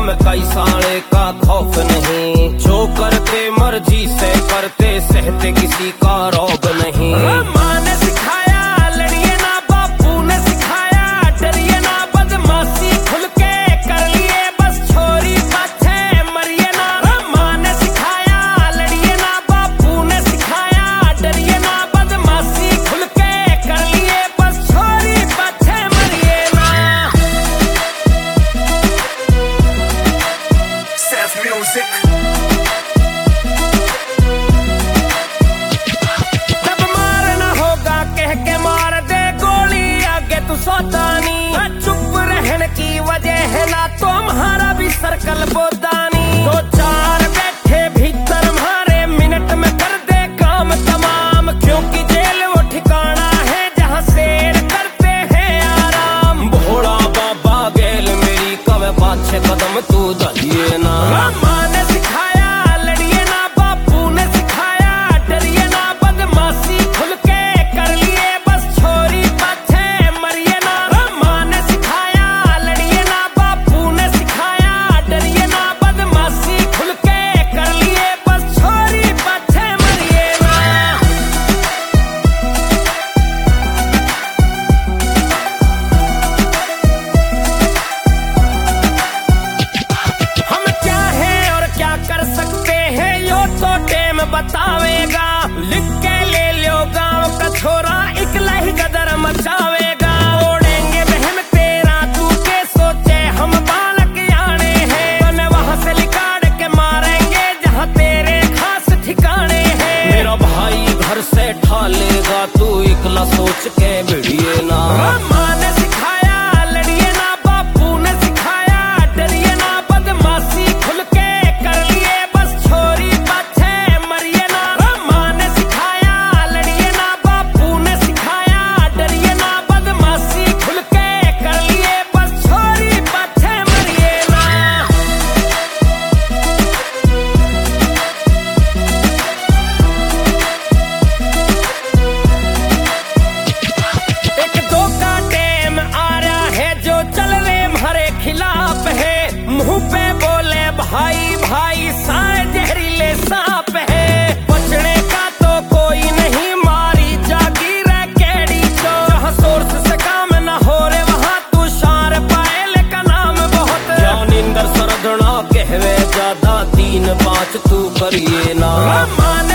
में कई साले का खौफ नहीं, जो करते मर्जी से करते, सहते किसी का रौब नहीं। माँ ने सिखाया लड़िए ना, बापू ने सिखाया डरिए ना, बदमाशी खुल के कर लिए बस छोरी पाछे मरिए ना। माँ ने सिखाया लड़िए ना, बापू ने सिखाया डरिए ना, बदमाशी खुल के कर लिए बस छोरी पाछे मरिए ना। Self music। जब मारना होगा कह के मार दे गोली, आगे तू सोता नहीं। चुप रहने की वजह है ना तुम्हारा भी सर्कल बोदानी। दो चार बैठे भीतर मारे मिनट में कर दे काम तमाम, क्योंकि जेल वो ठिकाना है जहाँ शेर करते हैं आराम। भोला बाबा गेल मेरी कवे पाछे कदम तू दलिए ना। माँ ने सिखाया लड़िए ना, बापू ने सिखाया डरिए ना, बदमाशी खुल के कर लिए बस छोरी पाछे मरिए ना। माँ ने सिखाया लड़िए ना, बापू ने सिखाया डरिए ना, बदमाशी खुल के कर लिए बस छोरी पाछे मरिए ना। हम क्या हैं और क्या कर सकते हैं यो तो टेम बतावेगा। लिख के ले लो गाँव का छोरा इकला ही गदर मचावेगा। ओढ़ेंगे बहन तेरा तू के सोचे हम बालक आने हैं, तने वहाँ से लिकाड़ के मारेंगे जहाँ तेरे खास ठिकाने हैं। मेरा भाई घर से ठालेगा तू इकला सोच के भिड़िए ना। माँ ने सिखाया लड़िए ना, बापू ने सिखाया डरिए ना, बदमाशी खुल के कर लिए बस छोरी पाछे मरिए ना। माँ ने सिखाया लड़िए ना, बापू ने सिखाया डरिए ना, बदमाशी खुल के कर लिए बस छोरी पाछे मरिए ना। एक दो का टेम आ रहा है जो चल रहे हमारे खिलाफ है। मुंह पे बोले भाई भाई साए जहरीले सांप है। बचने का तो कोई नहीं, मारी जागी रे केड़ी चो। जहाँ सोर्स से काम न हो रे वहाँ तू शार पायल का नाम बहुत। ज्ञानिंदर सरदना कहवे ज्यादा 3-5 तू करिए ना।